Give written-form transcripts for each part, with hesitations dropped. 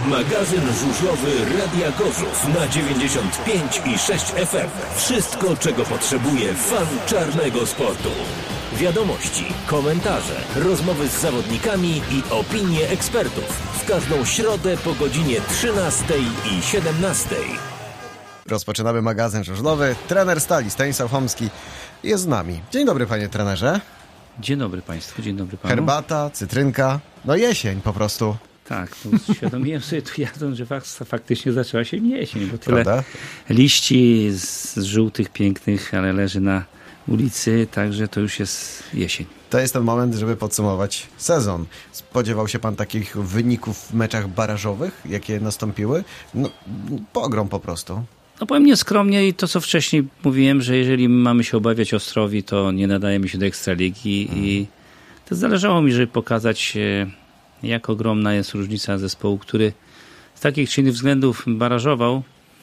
Magazyn żużlowy Radia Gorzów na 95,6 FM. Wszystko, czego potrzebuje fan czarnego sportu. Wiadomości, komentarze, rozmowy z zawodnikami i opinie ekspertów. W każdą środę po godzinie 13 i 17. Rozpoczynamy magazyn żużlowy. Trener Stali, Stanisław Chomski, jest z nami. Dzień dobry, panie trenerze. Dzień dobry państwu, dzień dobry panu. Herbata, cytrynka, no jesień po prostu. Tak, uświadomiłem sobie tu jadąc, że faktycznie zaczęła się jesień, bo tyle Prawda? liści z żółtych, pięknych, ale leży na ulicy, także to już jest jesień. To jest ten moment, żeby podsumować sezon. Spodziewał się pan takich wyników w meczach barażowych, jakie nastąpiły? No, pogrom po prostu. No powiem nieskromnie i to, co wcześniej mówiłem, że jeżeli mamy się obawiać Ostrowi, to nie nadajemy się do Ekstraligi i to zależało mi, żeby pokazać, jak ogromna jest różnica zespołu, który z takich czy innych względów barażował,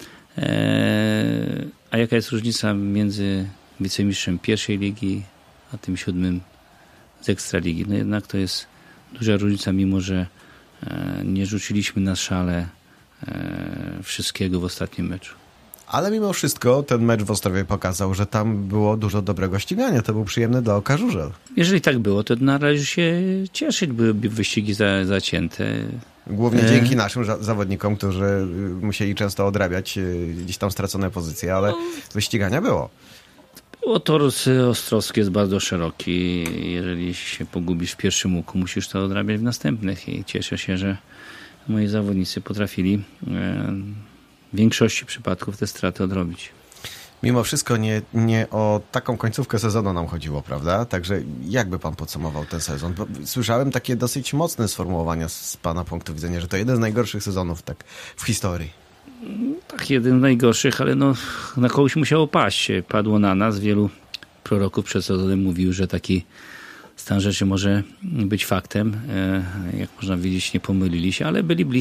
a jaka jest różnica między wicemistrzem pierwszej ligi, a tym 7 z Ekstraligi. No jednak to jest duża różnica, mimo że nie rzuciliśmy na szale wszystkiego w ostatnim meczu. Ale mimo wszystko ten mecz w Ostrowie pokazał, że tam było dużo dobrego ścigania. To był przyjemny dla oka żużel. Jeżeli tak było, to należy się cieszyć, były wyścigi zacięte. Głównie dzięki naszym zawodnikom, którzy musieli często odrabiać gdzieś tam stracone pozycje, ale wyścigania było. Tor ostrowski jest bardzo szeroki. Jeżeli się pogubisz w pierwszym łuku, musisz to odrabiać w następnych. I cieszę się, że moi zawodnicy potrafili w większości przypadków te straty odrobić. Mimo wszystko nie o taką końcówkę sezonu nam chodziło, prawda? Także jak by pan podsumował ten sezon? Bo słyszałem takie dosyć mocne sformułowania z pana punktu widzenia, że to jeden z najgorszych sezonów tak w historii. Tak, jeden z najgorszych, ale no, na kogoś musiało paść. Padło na nas. Wielu proroków przed sezonem mówił, że taki stan rzeczy może być faktem. Jak można widzieć, nie pomylili się, ale byli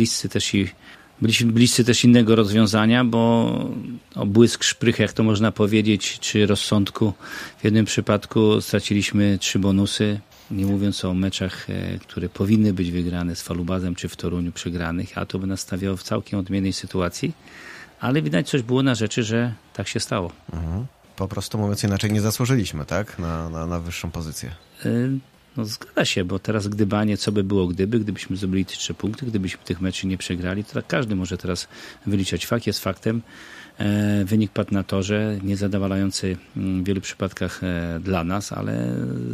bliscy też innego rozwiązania, bo o błysk szprych, jak to można powiedzieć, czy rozsądku. W jednym przypadku straciliśmy 3 bonusy, nie mówiąc o meczach, które powinny być wygrane z Falubazem czy w Toruniu przegranych, a to by nas stawiało w całkiem odmiennej sytuacji. Ale widać, coś było na rzeczy, że tak się stało. Po prostu mówiąc inaczej, nie zasłużyliśmy, tak? Na wyższą pozycję. No zgadza się, bo teraz gdybanie, co by było gdybyśmy zdobyli te 3 punkty, gdybyśmy tych meczy nie przegrali, to tak każdy może teraz wyliczać. Fakt jest faktem. Wynik padł na torze, niezadowalający w wielu przypadkach dla nas, ale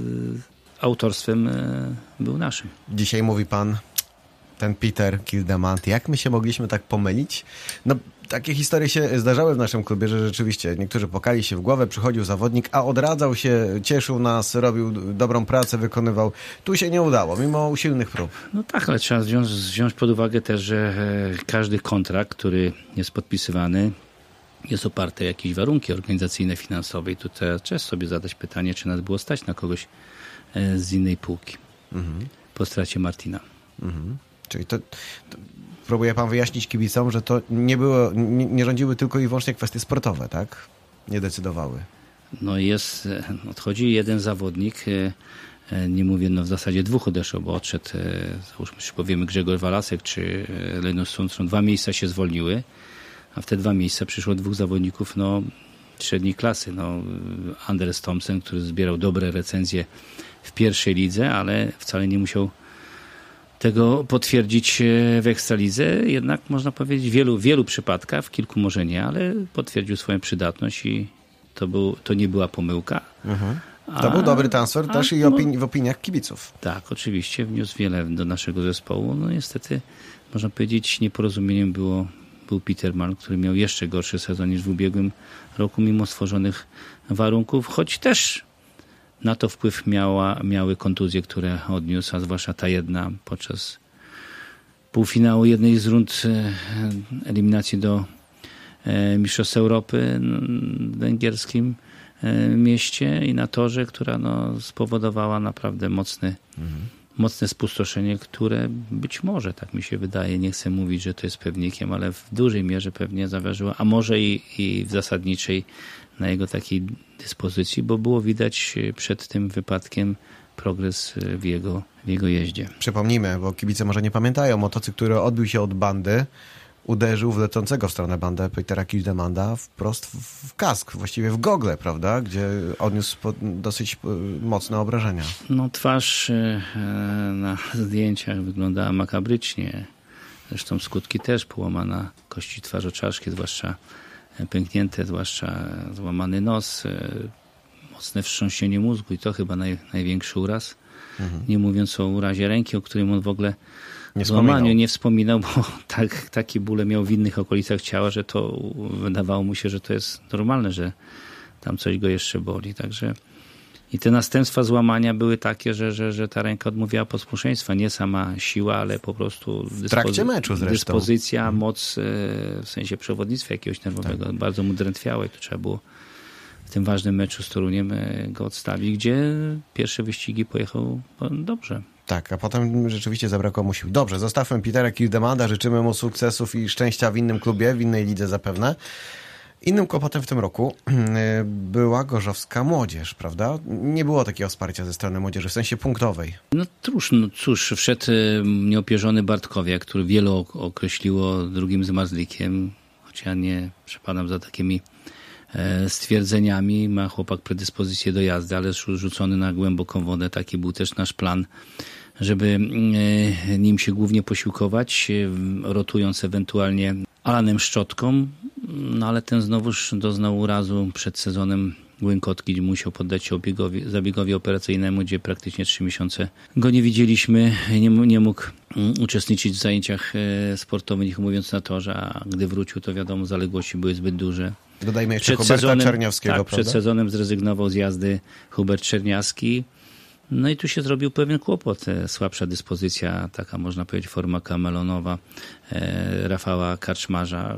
autorstwem był naszym. Dzisiaj mówi pan, ten Peter Kildemand, jak my się mogliśmy tak pomylić? No, takie historie się zdarzały w naszym klubie, że rzeczywiście niektórzy pokali się w głowę, przychodził zawodnik, a odradzał się, cieszył nas, robił dobrą pracę, wykonywał. Tu się nie udało, mimo usilnych prób. No tak, ale trzeba wziąć pod uwagę też, że każdy kontrakt, który jest podpisywany, jest oparty o jakieś warunki organizacyjne, finansowe i tutaj trzeba sobie zadać pytanie, czy nas było stać na kogoś z innej półki po stracie Martina. Czyli to próbuje pan wyjaśnić kibicom, że to nie rządziły tylko i wyłącznie kwestie sportowe, tak? Nie decydowały. No odchodzi jeden zawodnik, nie mówię, w zasadzie 2 odeszło, bo odszedł, załóżmy, czy powiemy Grzegorz Walasek, czy Lenus Sundström. 2 miejsca się zwolniły, a w te 2 miejsca przyszło 2 zawodników, średniej klasy. Anders Thompson, który zbierał dobre recenzje w pierwszej lidze, ale wcale nie musiał tego potwierdzić w Ekstralidze, jednak można powiedzieć w wielu przypadkach, w kilku może nie, ale potwierdził swoją przydatność i to nie była pomyłka. To był dobry transfer też i w opiniach kibiców. Tak, oczywiście, wniósł wiele do naszego zespołu. Niestety, można powiedzieć, nieporozumieniem był Peterman, który miał jeszcze gorszy sezon niż w ubiegłym roku, mimo stworzonych warunków, choć też na to wpływ miały kontuzje, które odniósł, a zwłaszcza ta jedna podczas półfinału jednej z rund eliminacji do Mistrzostw Europy w węgierskim mieście i na torze, która spowodowała naprawdę mocne spustoszenie, które być może, tak mi się wydaje, nie chcę mówić, że to jest pewnikiem, ale w dużej mierze pewnie zaważyło, a może i w zasadniczej na jego takiej dyspozycji, bo było widać przed tym wypadkiem progres w jego jeździe. Przypomnijmy, bo kibice może nie pamiętają, motocykl, który odbił się od bandy, uderzył w lecącego w stronę bandę Petera Kildemanda wprost w kask, właściwie w gogle, prawda? Gdzie odniósł dosyć mocne obrażenia. No twarz na zdjęciach wyglądała makabrycznie. Zresztą skutki też połamana kości twarzoczaszki, zwłaszcza pęknięte, zwłaszcza złamany nos, mocne wstrząsienie mózgu i to chyba największy uraz. Nie mówiąc o urazie ręki, o którym on w ogóle złamaniu nie wspominał, bo takie bóle miał w innych okolicach ciała, że to wydawało mu się, że to jest normalne, że tam coś go jeszcze boli. Także i te następstwa złamania były takie, że ta ręka odmówiła posłuszeństwa. Nie sama siła, ale po prostu w trakcie meczu zresztą. Dyspozycja, moc w sensie przewodnictwa jakiegoś nerwowego. Tak. Bardzo mu drętwiało i to trzeba było w tym ważnym meczu z Toruniem go odstawić, gdzie pierwsze wyścigi pojechał dobrze. Tak, a potem rzeczywiście zabrakło mu sił. Dobrze, zostawmy Petera Kildemanda, życzymy mu sukcesów i szczęścia w innym klubie, w innej lidze zapewne. Innym kłopotem w tym roku była gorzowska młodzież, prawda? Nie było takiego wsparcia ze strony młodzieży, w sensie punktowej. No cóż, wszedł nieopierzony Bartkowiak, który wielu określiło drugim Zmarzlikiem, choć ja nie przepadam za takimi stwierdzeniami. Ma chłopak predyspozycję do jazdy, ale rzucony na głęboką wodę. Taki był też nasz plan, żeby nim się głównie posiłkować, rotując ewentualnie Alanem Szczotką. No ale ten znowuż doznał urazu przed sezonem Łękotki, gdzie musiał poddać się zabiegowi operacyjnemu, gdzie praktycznie 3 miesiące go nie widzieliśmy. Nie mógł uczestniczyć w zajęciach sportowych, nie mówiąc na torze, a gdy wrócił, to wiadomo, zaległości były zbyt duże. Dodajmy jeszcze Huberta Czerniawskiego, tak, prawda? Przed sezonem zrezygnował z jazdy Hubert Czerniawski. No i tu się zrobił pewien kłopot. Słabsza dyspozycja, taka można powiedzieć forma kamelonowa Rafała Karczmarza.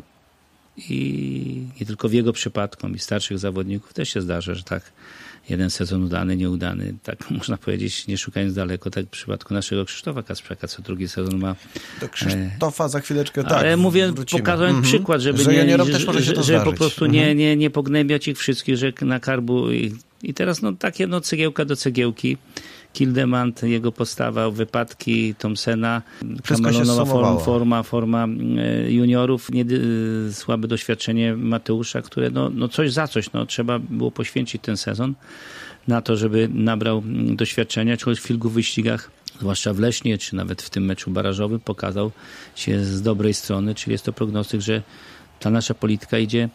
I nie tylko w jego przypadku, i starszych zawodników też się zdarza, że tak jeden sezon udany, nieudany, tak można powiedzieć, nie szukając daleko, tak w przypadku naszego Krzysztofa Kasprzaka, co drugi sezon ma. Do Krzysztofa za chwileczkę, tak. Ale mówię, pokazując przykład, żeby że po prostu nie pognębiać ich wszystkich, że na karbu i teraz takie cegiełka do cegiełki. Kildemand, jego postawa, wypadki Thompsona, kamelonowa forma juniorów, słabe doświadczenie Mateusza, które coś za coś. Trzeba było poświęcić ten sezon na to, żeby nabrał doświadczenia, czy w kilku wyścigach, zwłaszcza w Lesznie, czy nawet w tym meczu barażowym, pokazał się z dobrej strony, czyli jest to prognostyk, że ta nasza polityka idzie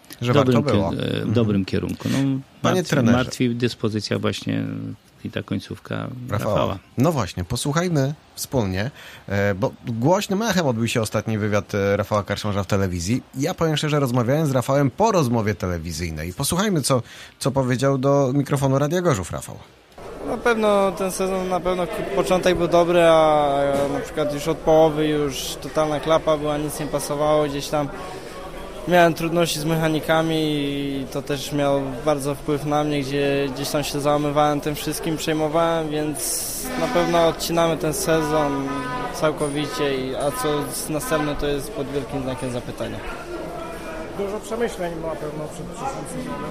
w dobrym kierunku. Panie trenerze. Martwi dyspozycja właśnie i ta końcówka Rafała. No właśnie, posłuchajmy wspólnie, bo głośnym echem odbył się ostatni wywiad Rafała Karczmarza w telewizji. Ja powiem szczerze, rozmawiałem z Rafałem po rozmowie telewizyjnej. Posłuchajmy, co powiedział do mikrofonu Radia Gorzów Rafał. Na pewno ten sezon, początek był dobry, a na przykład już od połowy już totalna klapa była, nic nie pasowało, gdzieś tam miałem trudności z mechanikami i to też miało bardzo wpływ na mnie, gdzie gdzieś tam się załamywałem tym wszystkim, przejmowałem, więc na pewno odcinamy ten sezon całkowicie, a co następne to jest pod wielkim znakiem zapytania. Dużo przemyśleń na pewno przed przyszłym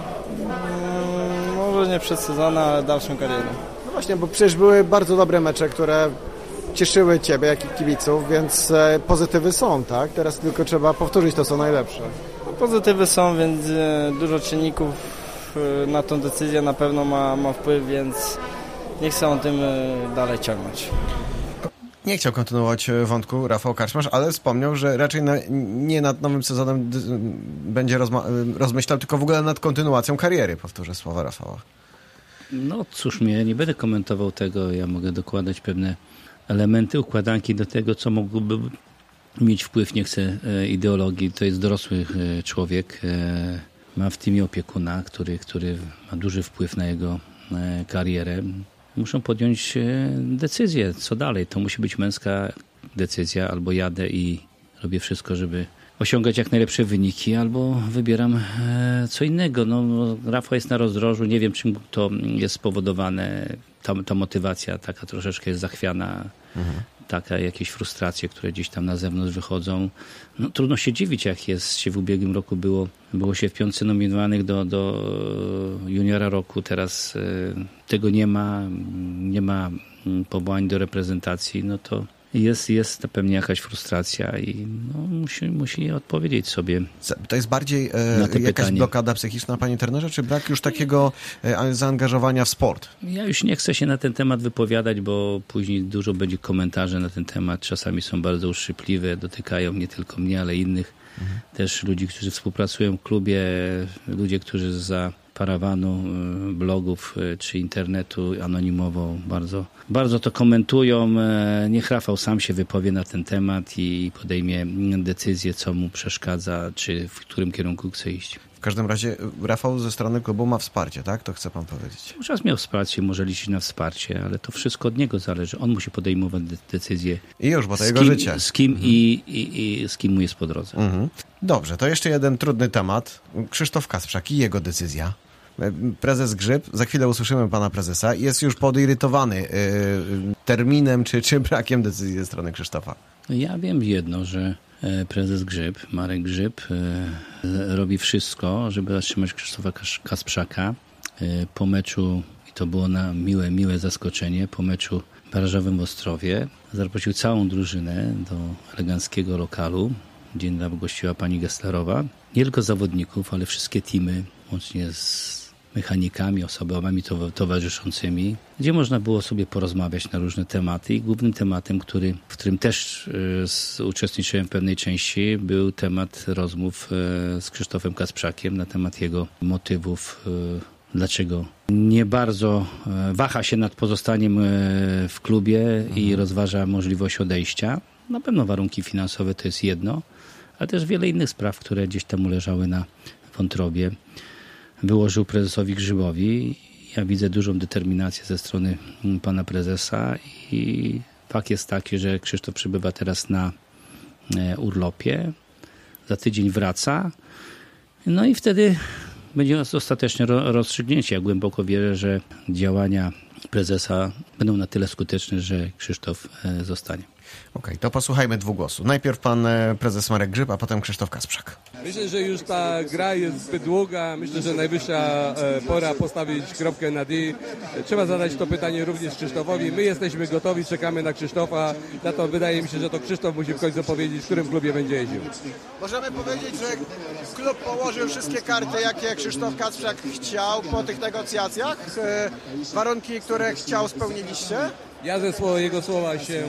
sezonem. Może nie przed sezonem, ale dalszą karierę. No właśnie, bo przecież były bardzo dobre mecze, które cieszyły Ciebie, jak i kibiców, więc pozytywy są, tak? Teraz tylko trzeba powtórzyć to, co najlepsze. Pozytywy są, więc dużo czynników na tą decyzję na pewno ma wpływ, więc nie chcę o tym dalej ciągnąć. Nie chciał kontynuować wątku Rafał Karczmarz, ale wspomniał, że raczej nie nad nowym sezonem będzie rozmyślał, tylko w ogóle nad kontynuacją kariery, powtórzę słowa Rafała. No cóż, ja nie będę komentował tego, ja mogę dokładać pewne elementy, układanki do tego, co mogłoby mieć wpływ, nie chcę ideologii, to jest dorosły człowiek, ma w teamie opiekuna, który ma duży wpływ na jego karierę. Muszą podjąć decyzję, co dalej. To musi być męska decyzja, albo jadę i robię wszystko, żeby osiągać jak najlepsze wyniki, albo wybieram co innego. Rafał jest na rozdrożu, nie wiem, czym to jest spowodowane. Ta motywacja taka troszeczkę jest zachwiana. jakieś frustracje, które gdzieś tam na zewnątrz wychodzą. No, trudno się dziwić, jak się w ubiegłym roku było się w 5 nominowanych do juniora roku. Teraz tego nie ma powołań do reprezentacji, no to jest pewnie jakaś frustracja i musi odpowiedzieć sobie. To jest bardziej jakaś jakaś blokada psychiczna, panie trenerze, czy brak już takiego zaangażowania w sport? Ja już nie chcę się na ten temat wypowiadać, bo później dużo będzie komentarzy na ten temat. Czasami są bardzo uszczypliwe, dotykają nie tylko mnie, ale innych też ludzi, którzy współpracują w klubie, ludzie, którzy za parawanu blogów czy internetu anonimowo bardzo to komentują. Niech Rafał sam się wypowie na ten temat i podejmie decyzję, co mu przeszkadza, czy w którym kierunku chce iść. W każdym razie Rafał ze strony klubu ma wsparcie, tak? To chce pan powiedzieć. Czas miał wsparcie, może liczyć na wsparcie, ale to wszystko od niego zależy. On musi podejmować decyzję. I już, bo to jego życie. Z kim i z kim mu jest po drodze. Dobrze, to jeszcze jeden trudny temat. Krzysztof Kasprzak i jego decyzja. Prezes Grzyb, za chwilę usłyszymy pana prezesa, jest już podirytowany terminem czy brakiem decyzji ze strony Krzysztofa. Ja wiem jedno, że prezes Grzyb, Marek Grzyb, robi wszystko, żeby zatrzymać Krzysztofa Kasprzaka. Po meczu, i to było miłe zaskoczenie, po meczu barażowym w Ostrowie zaprosił całą drużynę do eleganckiego lokalu, gdzie gościła pani Gesslerowa. Nie tylko zawodników, ale wszystkie teamy, łącznie z mechanikami, osobami towarzyszącymi, gdzie można było sobie porozmawiać na różne tematy i głównym tematem, w którym też uczestniczyłem w pewnej części, był temat rozmów z Krzysztofem Kasprzakiem na temat jego motywów, dlaczego nie bardzo waha się nad pozostaniem w klubie i rozważa możliwość odejścia. Na pewno warunki finansowe to jest jedno, ale też wiele innych spraw, które gdzieś tam leżały na wątrobie, wyłożył prezesowi Grzybowi. Ja widzę dużą determinację ze strony pana prezesa i fakt jest taki, że Krzysztof przybywa teraz na urlopie, za tydzień wraca, no i wtedy będzie ostateczne rozstrzygnięcie. Ja głęboko wierzę, że działania prezesa będą na tyle skuteczne, że Krzysztof zostanie. Okej, to posłuchajmy dwóch głosów. Najpierw pan prezes Marek Grzyb, a potem Krzysztof Kasprzak. Myślę, że już ta gra jest zbyt długa. Myślę, że najwyższa pora postawić kropkę na D. Trzeba zadać to pytanie również Krzysztofowi. My jesteśmy gotowi, czekamy na Krzysztofa. Na to wydaje mi się, że to Krzysztof musi w końcu powiedzieć, w którym klubie będzie jeździł. Możemy powiedzieć, że klub położył wszystkie karty, jakie Krzysztof Kasprzak chciał po tych negocjacjach? Warunki, które chciał, spełniliście? Ja ze jego słowa się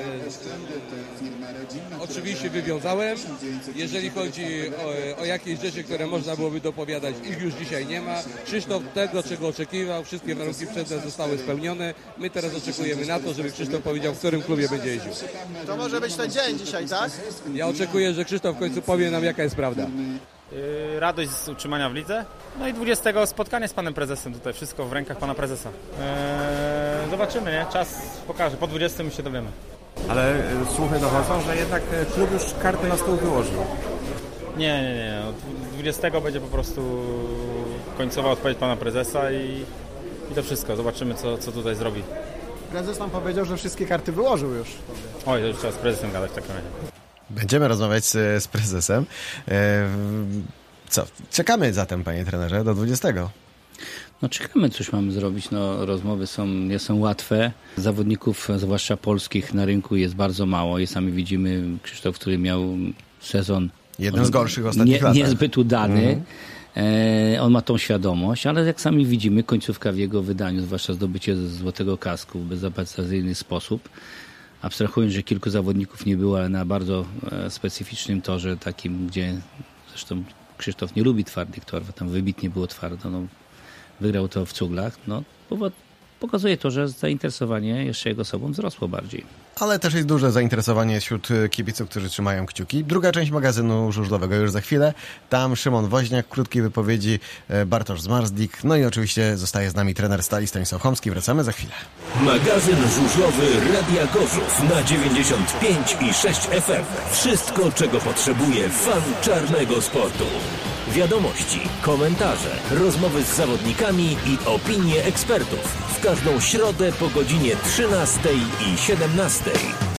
oczywiście wywiązałem. Jeżeli chodzi o jakieś rzeczy, które można byłoby dopowiadać, ich już dzisiaj nie ma. Krzysztof tego, czego oczekiwał, wszystkie warunki przedtem zostały spełnione. My teraz oczekujemy na to, żeby Krzysztof powiedział, w którym klubie będzie jeździł. To może być ten dzień dzisiaj, tak? Ja oczekuję, że Krzysztof w końcu powie nam, jaka jest prawda. Radość z utrzymania w lidze. No i 20 spotkanie z panem prezesem tutaj. Wszystko w rękach pana prezesa. Zobaczymy, nie? Czas pokaże. Po 20 się dowiemy. Ale słuchy dochodzą, że jednak klub już karty na stół wyłożył. Nie. Od 20 będzie po prostu końcowa odpowiedź pana prezesa i to wszystko. Zobaczymy, co tutaj zrobi. Prezes nam powiedział, że wszystkie karty wyłożył już. Oj, to już trzeba z prezesem gadać w takim razie. Będziemy rozmawiać z prezesem. Co? Czekamy zatem, panie trenerze, do 20. No czekamy, coś mamy zrobić. No, rozmowy nie są łatwe. Zawodników, zwłaszcza polskich, na rynku jest bardzo mało. I sami widzimy Krzysztof, który miał sezon jeden z gorszych ostatnich lat. Niezbyt udany. On ma tą świadomość, ale jak sami widzimy, końcówka w jego wydaniu, zwłaszcza zdobycie złotego kasku w bezapelacyjny sposób. Abstrahując, że kilku zawodników nie było, ale na bardzo specyficznym torze, takim, gdzie zresztą Krzysztof nie lubi twardych torów, tam wybitnie było twardo, no, wygrał to w cuglach, no, pokazuje to, że zainteresowanie jeszcze jego osobą wzrosło bardziej. Ale też jest duże zainteresowanie wśród kibiców, którzy trzymają kciuki. Druga część magazynu żużlowego już za chwilę. Tam Szymon Woźniak w krótkiej wypowiedzi, Bartosz Zmarzlik, no i oczywiście zostaje z nami trener Stali Stanisław Chomski. Wracamy za chwilę. Magazyn żużlowy Radia Gorzów na 95,6 FM. Wszystko, czego potrzebuje fan czarnego sportu. Wiadomości, komentarze, rozmowy z zawodnikami i opinie ekspertów. W każdą środę po godzinie 13 i 17.